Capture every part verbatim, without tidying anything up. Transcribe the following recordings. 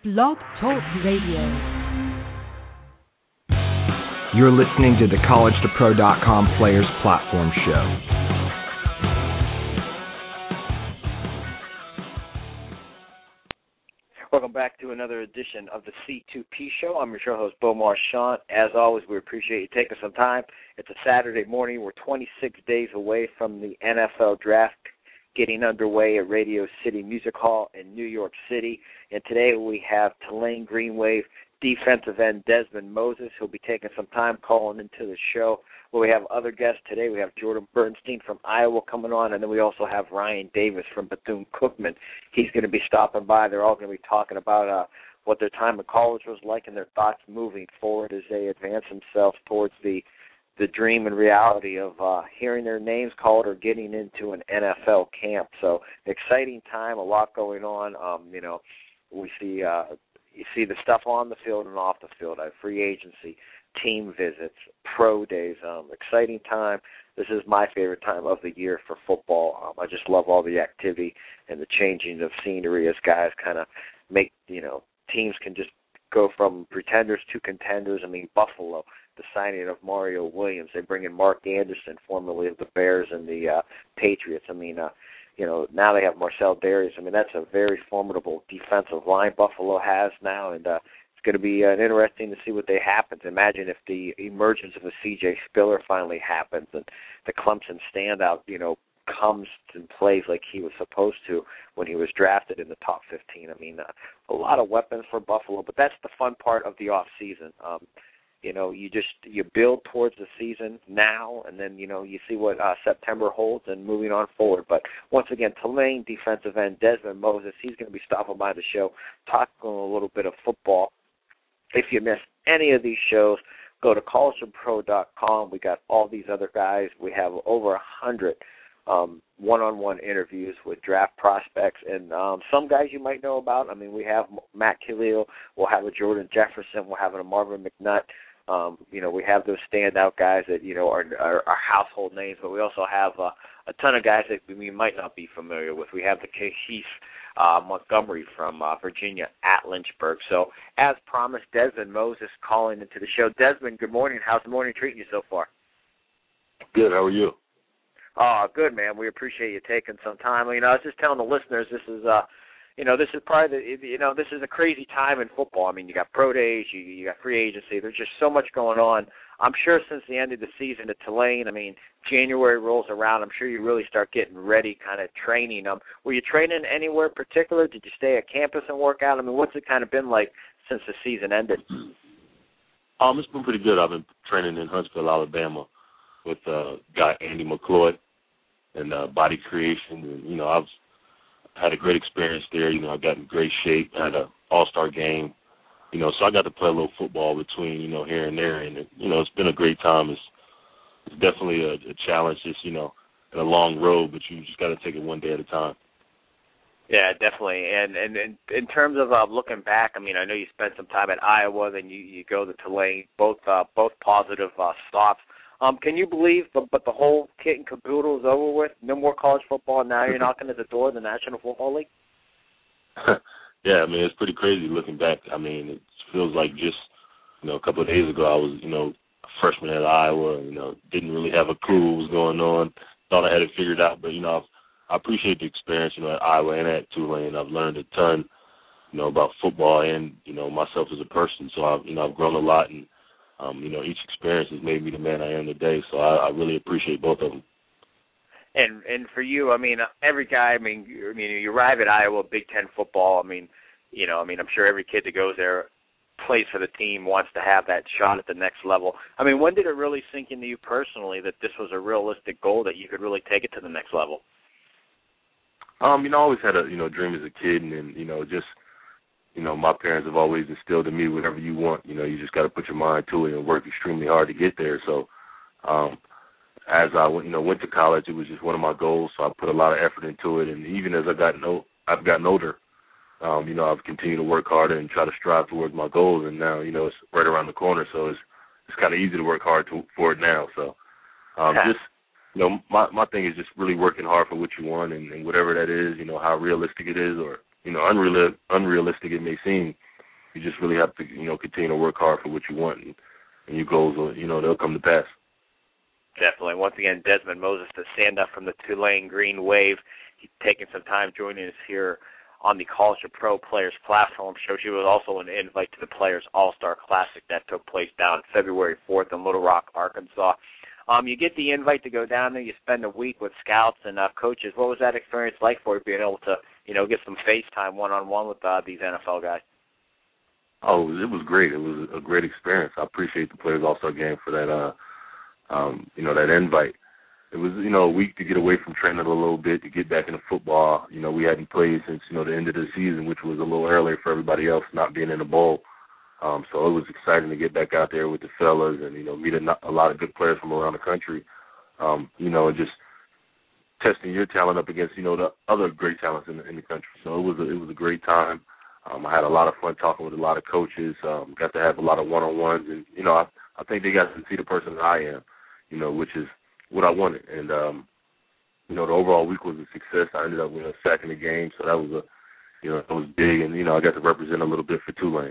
Blog Talk Radio. You're listening to the college to pro dot com Players Platform Show. Welcome back to another edition of the C two P Show. I'm your show host, Beau Marchant. As always, we appreciate you taking some time. It's a Saturday morning. We're twenty-six days away from the N F L Draft getting underway at Radio City Music Hall in New York City. And today we have Tulane Green Wave defensive end Desmond Moses, who'll be taking some time calling into the show. Well, we have other guests today. We have Jordan Bernstein from Iowa coming on, and then we also have Ryan Davis from Bethune-Cookman. He's going to be stopping by. They're all going to be talking about uh, what their time in college was like and their thoughts moving forward as they advance themselves towards the the dream and reality of uh, hearing their names called or getting into an N F L camp. So exciting time, a lot going on. Um, you know, we see uh, you see the stuff on the field and off the field, uh, free agency, team visits, pro days, um, exciting time. This is my favorite time of the year for football. Um, I just love all the activity and the changing of scenery as guys kind of make, you know, teams can just go from pretenders to contenders. I mean, Buffalo, the signing of Mario Williams. They bring in Mark Anderson, formerly of the Bears and the uh, Patriots. I mean, uh, you know, now they have Marcel Darius. I mean, that's a very formidable defensive line Buffalo has now, and uh, it's going to be uh, interesting to see what they happens. Imagine if the emergence of a C J Spiller finally happens and the Clemson standout, you know, comes and plays like he was supposed to when he was drafted in the top fifteen. I mean, uh, a lot of weapons for Buffalo, but that's the fun part of the off season. Um, you know, you just you build towards the season now, and then you know you see what uh, September holds and moving on forward. But once again, Tulane defensive end Desmond Moses, he's going to be stopping by the show, talking a little bit of football. If you miss any of these shows, go to college to pro dot com. We got all these other guys. We have over a hundred. Um, one-on-one interviews with draft prospects, and um, some guys you might know about. I mean, we have Matt Khalil, we'll have a Jordan Jefferson, we'll have a Marvin McNutt. Um, you know, we have those standout guys that, you know, are, are, are household names, but we also have uh, a ton of guys that we might not be familiar with. We have the Keith uh, Montgomery from uh, Virginia at Lynchburg. So, as promised, Desmond Moses calling into the show. Desmond, good morning. How's the morning treating you so far? Good. How are you? Oh, good, man. We appreciate you taking some time. You know, I was just telling the listeners this is, uh, you know, this is probably, the, you know, this is a crazy time in football. I mean, you got pro days, you, you got free agency. There's just so much going on. I'm sure since the end of the season at Tulane, I mean, January rolls around. I'm sure you really start getting ready, kind of training them. Were you training anywhere particular? Did you stay at campus and work out? I mean, what's it kind of been like since the season ended? Um, it's been pretty good. I've been training in Huntsville, Alabama, with uh, guy Andy McCloy and uh, Body Creation. And, you know, I've had a great experience there. You know, I got in great shape. I had an all-star game. You know, so I got to play a little football between, you know, here and there. And, it, you know, it's been a great time. It's, it's definitely a, a challenge. It's, you know, a long road, but you just got to take it one day at a time. Yeah, definitely. And and, and in terms of uh, looking back, I mean, I know you spent some time at Iowa, then you, you go to Tulane, both uh, both positive uh, stops. Um, can you believe, but, but the whole kit and caboodle is over with? No more college football, and now you're knocking at the door of the National Football League? Yeah, I mean, it's pretty crazy looking back. I mean, it feels like just, you know, a couple of days ago I was, you know, a freshman at Iowa, you know, didn't really have a clue what was going on, thought I had it figured out. But, you know, I've, I appreciate the experience, you know, at Iowa and at Tulane. I've learned a ton, you know, about football and, you know, myself as a person. So, I've, you know, I've grown a lot, and Um, you know, each experience has made me the man I am today, so I, I really appreciate both of them. And and for you, I mean, every guy, I mean, you, I mean, you arrive at Iowa, Big Ten football. I mean, you know, I mean, I'm sure every kid that goes there, plays for the team, wants to have that shot at the next level. I mean, when did it really sink into you personally that this was a realistic goal that you could really take it to the next level? Um, you know, I always had a you know dream as a kid, and, and you know, just. You know, my parents have always instilled in me whatever you want. You know, you just got to put your mind to it and work extremely hard to get there. So, um, as I went, you know, went to college, it was just one of my goals. So I put a lot of effort into it. And even as I got no, I've gotten older, um, you know, I've continued to work harder and try to strive towards my goals. And now, you know, it's right around the corner. So it's it's kind of easy to work hard to, for it now. So, um, just you know, my my thing is just really working hard for what you want, and, and whatever that is. You know, how realistic it is, or you know, unreal, unrealistic it may seem, you just really have to, you know, continue to work hard for what you want, and, and your goals will, you know, they'll come to pass. Definitely. Once again, Desmond Moses, the stand-up from the Tulane Green Wave. He's taking some time joining us here on the College to Pro Players Platform show. She was also an invite to the Players All-Star Classic that took place down February fourth in Little Rock, Arkansas. Um, you get the invite to go down there. You spend a week with scouts and uh, coaches. What was that experience like for you, being able to, you know, get some FaceTime one-on-one with uh, these N F L guys? Oh, it was great. It was a great experience. I appreciate the Players All-Star Game for that, uh, um, you know, that invite. It was, you know, a week to get away from training a little bit, to get back into football. You know, we hadn't played since, you know, the end of the season, which was a little earlier for everybody else not being in the bowl. Um, so it was exciting to get back out there with the fellas and, you know, meet a, a lot of good players from around the country, um, you know, and just testing your talent up against, you know, the other great talents in the, in the country. So it was a, it was a great time. Um, I had a lot of fun talking with a lot of coaches, um, got to have a lot of one-on-ones. And, you know, I, I think they got to see the person that I am, you know, which is what I wanted. And, um, you know, the overall week was a success. I ended up with a sack in the game, so that was a, you know, it was big. And, you know, I got to represent a little bit for Tulane.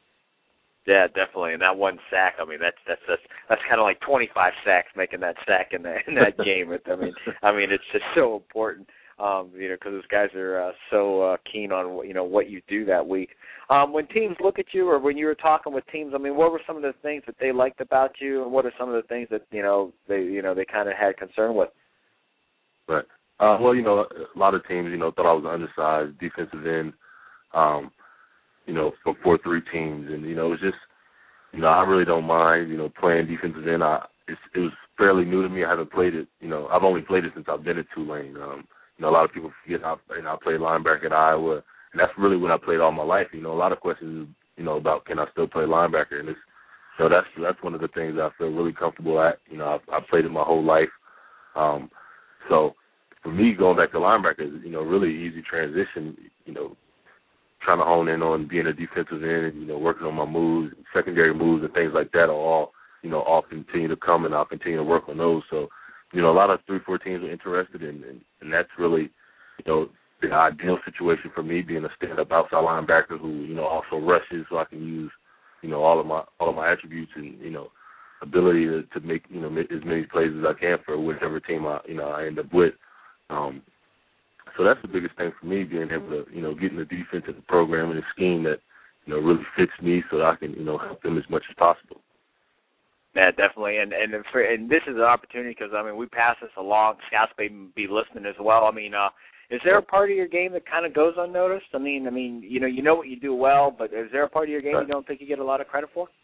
Yeah, definitely. And that one sack, I mean, that's that's that's, that's kind of like twenty-five sacks making that sack in that in that game. I mean, I mean, it's just so important, um, you know, because those guys are uh, so uh, keen on, you know, what you do that week. Um, when teams look at you, or when you were talking with teams, I mean, what were some of the things that they liked about you, and what are some of the things that, you know, they you know they kind of had concern with? Right. Uh, well, you know, a lot of teams, you know, thought I was an undersized defensive end. Um, you know, for four three teams. And, you know, it was just, you know, I really don't mind, you know, playing defensive end. I, it's, it was fairly new to me. I haven't played it, you know, I've only played it since I've been at Tulane. Um, you know, a lot of people forget I, you know, I played linebacker at Iowa, and that's really what I played all my life. You know, a lot of questions, you know, about can I still play linebacker, and it's, you know, that's that's one of the things I feel really comfortable at. You know, I've, I've played it my whole life. Um, so for me, going back to linebacker is, you know, really easy transition, you know, trying to hone in on being a defensive end and, you know, working on my moves, secondary moves and things like that are all, you know, all continue to come, and I'll continue to work on those. So, you know, a lot of three four teams are interested in, and, and that's really, you know, the ideal situation for me, being a stand-up outside linebacker who, you know, also rushes, so I can use, you know, all of my all of my attributes and, you know, ability to, to make, you know, as many plays as I can for whichever team I, you know, I end up with. Um, So that's the biggest thing for me, being able to, you know, get in the defense and the program and the scheme that, you know, really fits me, so that I can, you know, help them as much as possible. Yeah, definitely. And and for, and this is an opportunity because, I mean, we pass this along. Scouts may be listening as well. I mean, uh, is there a part of your game that kind of goes unnoticed? I mean, I mean, you know, you know what you do well, but is there a part of your game right. you don't think you get a lot of credit for?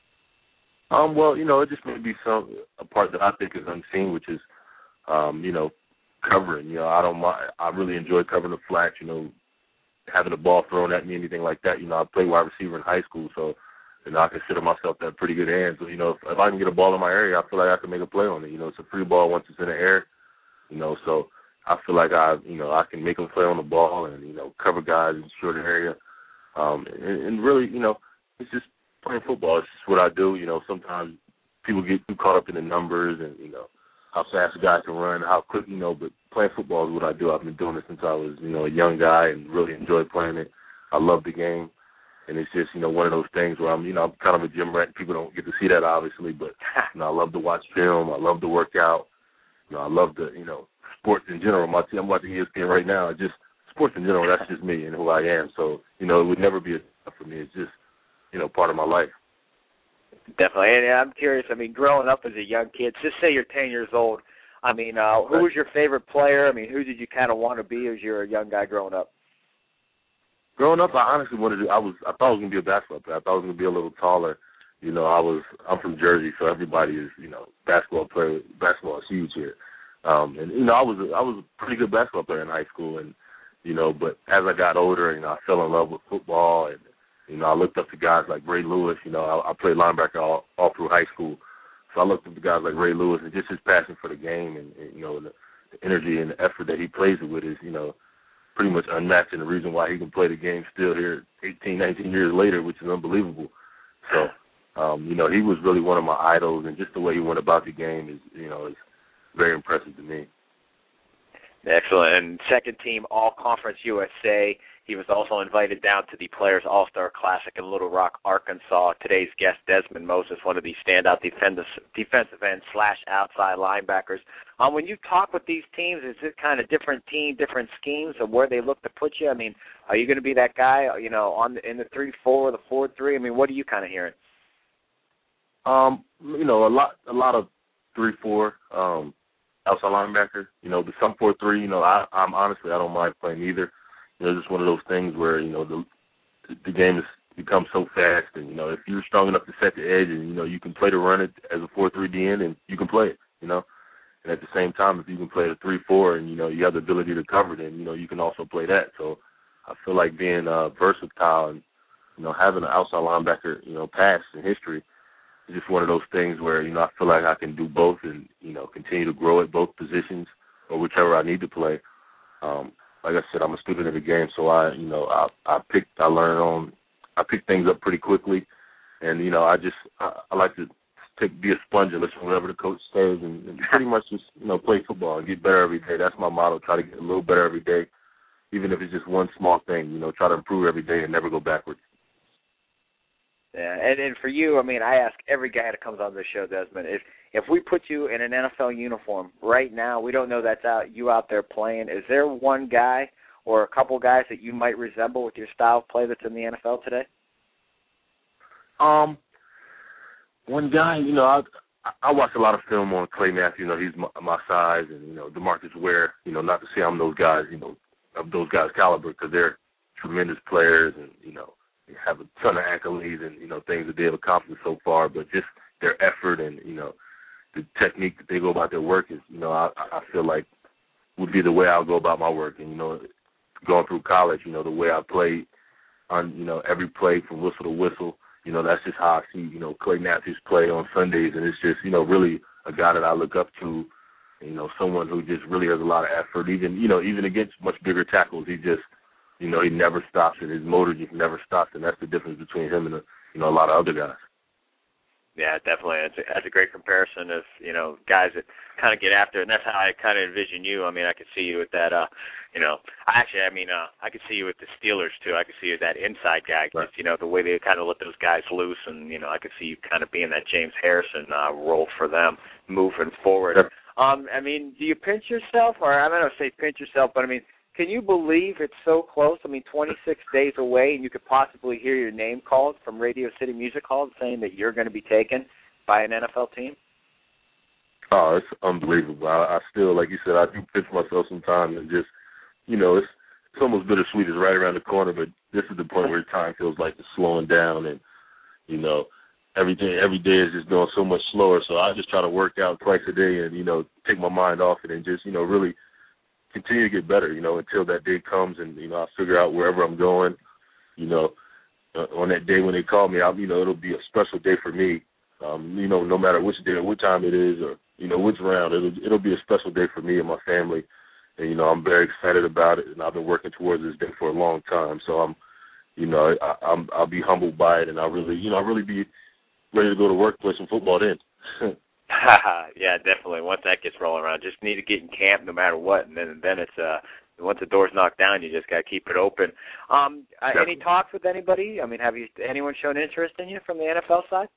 Um, well, you know, it just may be some a part that I think is unseen, which is, um, you know, covering. You know, I don't mind. I really enjoy covering the flats, you know, having the ball thrown at me, anything like that. You know, I played wide receiver in high school, so, you know, I consider myself to have pretty good hands. So, you know, if, if I can get a ball in my area, I feel like I can make a play on it. You know, it's a free ball once it's in the air, you know, so I feel like I, you know, I can make a play on the ball and, you know, cover guys in the shorter area. Um, and, and really, you know, it's just playing football. It's just what I do. You know, sometimes people get too caught up in the numbers and, you know, how fast a guy can run, how quick, you know, but playing football is what I do. I've been doing it since I was, you know, a young guy and really enjoy playing it. I love the game, and it's just, you know, one of those things where I'm, you know, I'm kind of a gym rat. People don't get to see that, obviously, but, you know, I love to watch film. I love to work out. You know, I love the, you know, sports in general. My team, I'm watching E S P N right now. Just sports in general, that's just me and who I am. So, you know, it would never be a for me. It's just, you know, part of my life. Definitely. And I'm curious, I mean, growing up as a young kid, just say you're ten years old, I mean, uh, who was your favorite player? I mean, who did you kind of want to be as you're a young guy growing up? Growing up, I honestly wanted to, I was, I thought I was going to be a basketball player. I thought I was going to be a little taller. You know, I was, I'm from Jersey, so everybody is, you know, basketball player, basketball is huge here. Um, and, you know, I was, a, I was a pretty good basketball player in high school, and, you know, but as I got older, you know, I fell in love with football, and, you know, I looked up to guys like Ray Lewis. You know, I, I played linebacker all, all through high school. So I looked up to guys like Ray Lewis, and just his passion for the game and, and you know, the, the energy and the effort that he plays it with is, you know, pretty much unmatched, and the reason why he can play the game still here eighteen, nineteen years later, which is unbelievable. So, um, you know, he was really one of my idols, and just the way he went about the game is, you know, is very impressive to me. Excellent. And second team All-Conference U S A. He was also invited down to the Players All-Star Classic in Little Rock, Arkansas. Today's guest, Desmond Moses, one of the standout defensive end slash outside linebackers. Um, when you talk with these teams, is it kind of different team, different schemes of where they look to put you? I mean, are you going to be that guy, you know, on the, in the three four or the four three? I mean, what are you kind of hearing? Um, you know, a lot, a lot of three four, um, outside linebacker. You know, the some four three. You know, I, I'm honestly, I don't mind playing either. You know, it's just one of those things where, you know, the the game has become so fast, and, you know, if you're strong enough to set the edge and, you know, you can play to run it as a four three D N, and you can play it, you know. And at the same time, if you can play the three four and, you know, you have the ability to cover it, then, you know, you can also play that. So I feel like being uh, versatile and, you know, having an outside linebacker, you know, past in history is just one of those things where, you know, I feel like I can do both and, you know, continue to grow at both positions or whichever I need to play. Um, Like I said, I'm a student of the game, so I, you know, I, I picked, I learn on, I pick things up pretty quickly, and you know, I just, I, I like to take, be a sponge and listen to whatever the coach says, and, and pretty much just, you know, play football and get better every day. That's my motto: try to get a little better every day, even if it's just one small thing. You know, try to improve every day and never go backwards. Yeah, and, and for you, I mean, I ask every guy that comes on this show, Desmond, if if we put you in an N F L uniform right now, we don't know that's out you out there playing. Is there one guy or a couple guys that you might resemble with your style of play that's in the N F L today? Um, one guy, you know, I I watch a lot of film on Clay Matthews. You know, he's my, my size, and you know, DeMarcus Ware. You know, not to say I'm those guys, you know, of those guys' caliber, because they're tremendous players, and you know, they have a ton of accolades and you know things that they have accomplished so far. But just their effort and you know the technique that they go about their work is, you know, I, I feel like would be the way I'll go about my work. And you know, going through college, you know, the way I played on, you know, every play from whistle to whistle, you know, that's just how I see, you know, Clay Matthews play on Sundays. And it's just, you know, really a guy that I look up to, you know, someone who just really has a lot of effort, even, you know, even against much bigger tackles. He just, you know, he never stops, and his motor just never stops. And that's the difference between him and, a, you know, a lot of other guys. Yeah, definitely. That's a, that's a great comparison of, you know, guys that kind of get after it. And that's how I kind of envision you. I mean, I could see you with that, uh, you know, actually, I mean, uh, I could see you with the Steelers, too. I could see you that inside guy, right. Just, you know, the way they kind of let those guys loose. And, you know, I could see you kind of being that James Harrison uh, role for them moving forward. Yep. Um, I mean, do you pinch yourself? Or I'm not going to say pinch yourself, but, I mean, can you believe it's so close? I mean, twenty-six days away, and you could possibly hear your name called from Radio City Music Hall saying that you're going to be taken by an N F L team? Oh, it's unbelievable. I, I still, like you said, I do pinch myself sometimes, and just, you know, it's it's almost bittersweet. It's right around the corner, but this is the point where time feels like it's slowing down, and, you know, every day, every day is just going so much slower. So I just try to work out twice a day and, you know, take my mind off it and just, you know, really continue to get better, you know, until that day comes and, you know, I figure out wherever I'm going, you know, uh, on that day when they call me, I'll, you know, it'll be a special day for me. Um, you know, no matter which day or what time it is or, you know, which round, it'll, it'll be a special day for me and my family. And, you know, I'm very excited about it, and I've been working towards this day for a long time. So I'm, you know, I, I'm, I'll be humbled by it, and I'll really, you know, I'll really be ready to go to work, play some football then. Yeah, definitely. Once that gets rolling around, just need to get in camp no matter what, and then then it's uh once the door's knocked down, you just got to keep it open. Um, uh, any talks with anybody? I mean, have you anyone shown interest in you from the N F L side?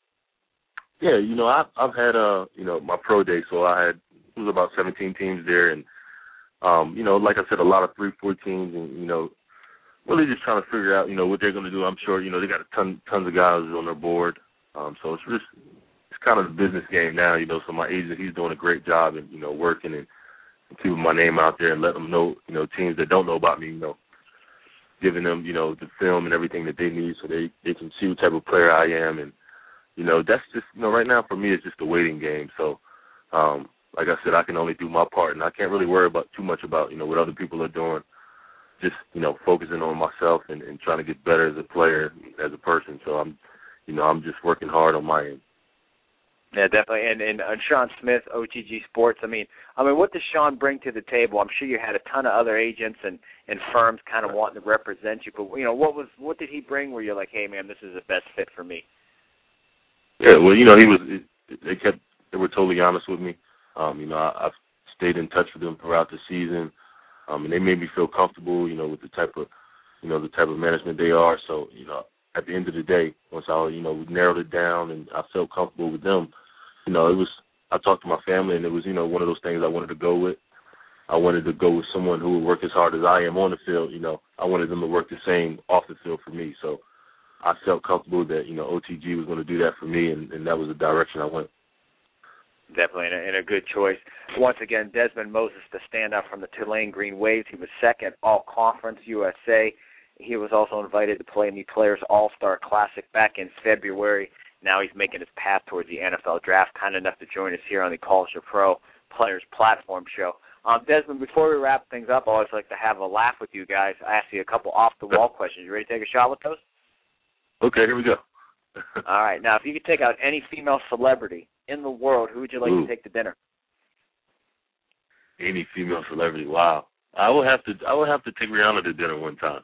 Yeah, you know, I've I've had uh you know my pro day, so I had it was about seventeen teams there, and um you know, like I said, a lot of three four teams, and you know, really just trying to figure out you know what they're going to do. I'm sure you know they got a ton tons of guys on their board, um so it's just it's kind of the business game now, you know. So my agent, he's doing a great job, and you know, working and, and keeping my name out there and letting them know, you know, teams that don't know about me, you know, giving them you know the film and everything that they need so they they can see what type of player I am. And you know, that's just, you know, right now for me it's just a waiting game. So, um, like I said, I can only do my part, and I can't really worry about too much about, you know, what other people are doing. Just, you know, focusing on myself and, and trying to get better as a player, as a person. So I'm, you know, I'm just working hard on my end. Yeah, definitely. And, and uh, Sean Smith, O T G Sports, I mean, I mean, what does Sean bring to the table? I'm sure you had a ton of other agents and, and firms kind of wanting to represent you, but, you know, what was what did he bring where you're like, hey, man, this is the best fit for me? Yeah, well, you know, he was. They kept. They were totally honest with me. Um, you know, I, I've stayed in touch with them throughout the season, um, and they made me feel comfortable. You know, with the type of you know, the type of management they are. So, you know, at the end of the day, once I, you know, narrowed it down and I felt comfortable with them, you know, it was, I talked to my family, and it was, you know, one of those things I wanted to go with. I wanted to go with someone who would work as hard as I am on the field. You know, I wanted them to work the same off the field for me. So I felt comfortable that, you know, O T G was going to do that for me, and, and that was the direction I went. Definitely, and a, and a good choice. Once again, Desmond Moses, the standout from the Tulane Green Waves. He was second All-Conference U S A. He was also invited to play in the Players All-Star Classic back in February. Now he's making his path towards the N F L Draft, kind enough to join us here on the College to Pro Players Platform Show. Um, Desmond, before we wrap things up, I always like to have a laugh with you guys. I ask you a couple off-the-wall questions. You ready to take a shot with those? Okay, here we go. All right. Now, if you could take out any female celebrity in the world, who would you like Ooh. to take to dinner? Any female celebrity? Wow. I would have to. I would have to take Rihanna to dinner one time.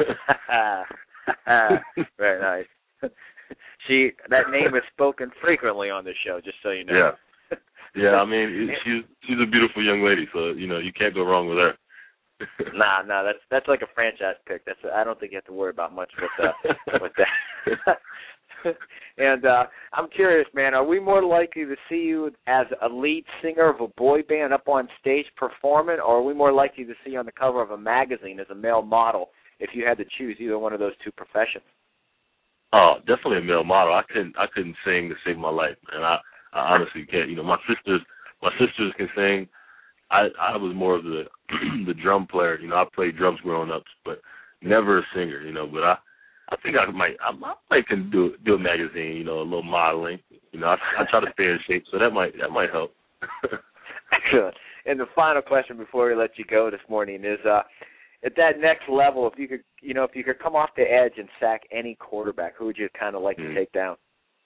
Very nice. She that name is spoken frequently on this show, just so you know. Yeah. Yeah. I mean, she's she's a beautiful young lady, so you know you can't go wrong with her. Nah, nah, that's that's like a franchise pick. That's I don't think you have to worry about much with uh, with that. And uh, I'm curious, man, are we more likely to see you as a lead singer of a boy band up on stage performing, or are we more likely to see you on the cover of a magazine as a male model if you had to choose either one of those two professions? Oh, definitely a male model. I couldn't I couldn't sing to save my life, and I, I honestly can't. You know, my sisters my sisters can sing. I I was more of the the drum player. You know, I played drums growing up, but never a singer. You know, but I. I think I might, I might can do do a magazine, you know, a little modeling. You know, I, I try to stay in shape, so that might that might help. Good. And the final question before we let you go this morning is, uh, at that next level, if you could, you know, if you could come off the edge and sack any quarterback, who would you kind of like mm. to take down?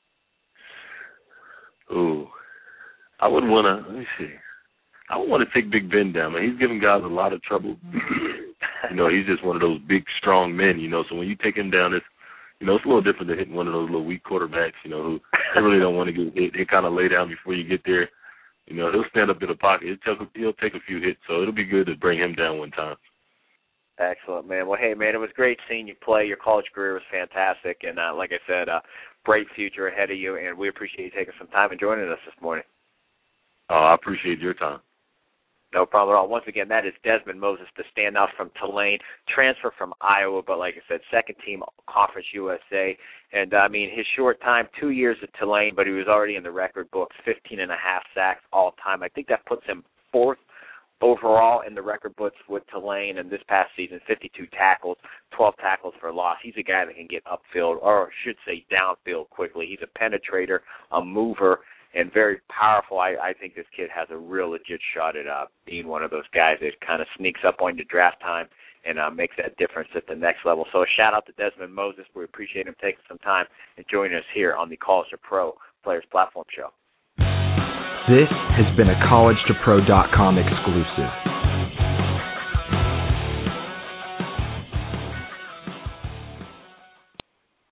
Ooh, I would want to. Let me see. I would want to take Big Ben down, man. He's giving guys a lot of trouble. You know, he's just one of those big, strong men, you know. So when you take him down, it's, you know, it's a little different than hitting one of those little weak quarterbacks, you know, who they really don't want to get hit. They kind of lay down before you get there. You know, he'll stand up in the pocket. He'll take, he'll take a few hits, so it'll be good to bring him down one time. Excellent, man. Well, hey, man, it was great seeing you play. Your college career was fantastic. And uh, like I said, uh, bright future ahead of you, and we appreciate you taking some time and joining us this morning. Oh, I appreciate your time. No problem at all. Once again, that is Desmond Moses, the standout from Tulane, transfer from Iowa, but like I said, second team Conference U S A. And, uh, I mean, his short time, two years at Tulane, but he was already in the record books, fifteen and a half sacks all time. I think that puts him fourth overall in the record books with Tulane. And this past season, fifty-two tackles, twelve tackles for loss. He's a guy that can get upfield, or I should say downfield quickly. He's a penetrator, a mover, and very powerful. I, I think this kid has a real legit shot at uh, being one of those guys that kind of sneaks up on you draft time and uh, makes that difference at the next level. So a shout-out to Desmond Moses. We appreciate him taking some time and joining us here on the College to Pro Players Platform Show. This has been a college to pro dot com exclusive.